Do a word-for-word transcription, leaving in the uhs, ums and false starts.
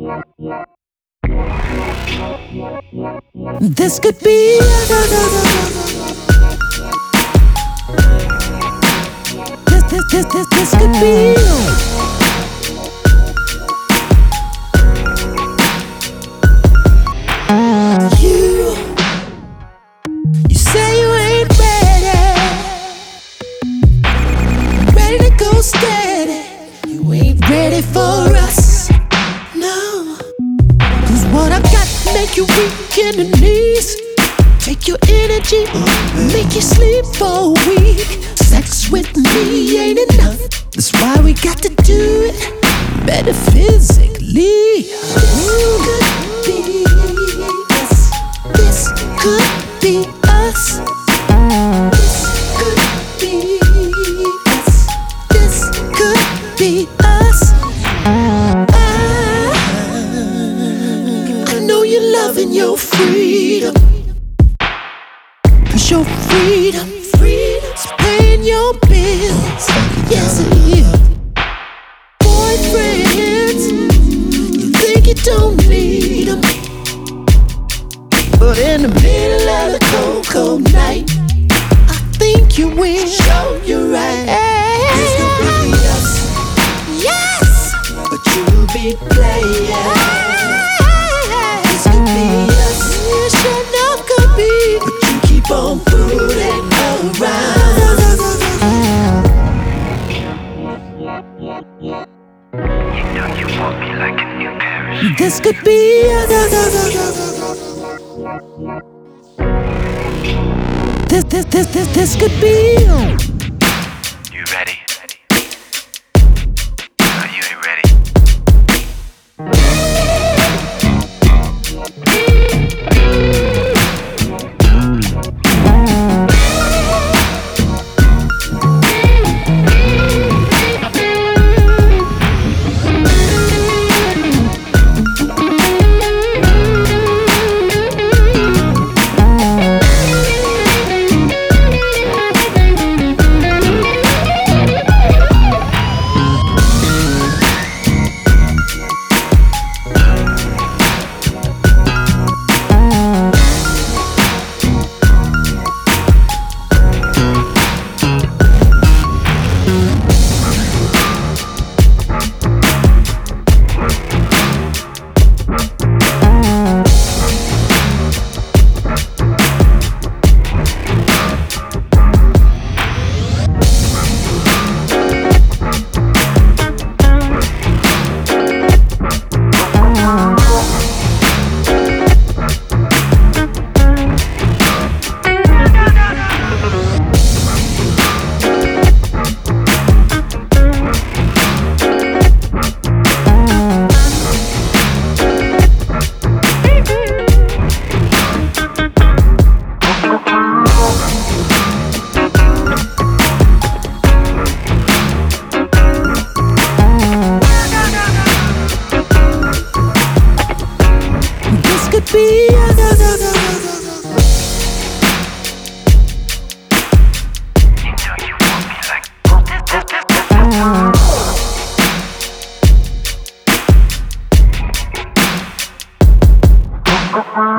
This could be This, this, this, this, this could be You You say you ain't ready Ready to go steady. You ain't ready for us, no. Cause what I got make you weak in the knees. Take your energy, make you sleep for a week. Sex with me ain't enough. That's why we got to do it better physically. This could be us. This could be us. This could be us. This could be us. I, I know you're loving your freedom. Cause your freedom, freedom's paying your bills. Yes it is. Boyfriends, you think you don't need them, but in the middle of the cold, cold night, I think you will. Show you right. This could be us. Yes, but you'll be playing. This could be us. It sure enough could be, but you keep on fooling around. You know you want me like a new Paris. This could be This, this, this, this, this could be You ready? No, you ain't ready. be Like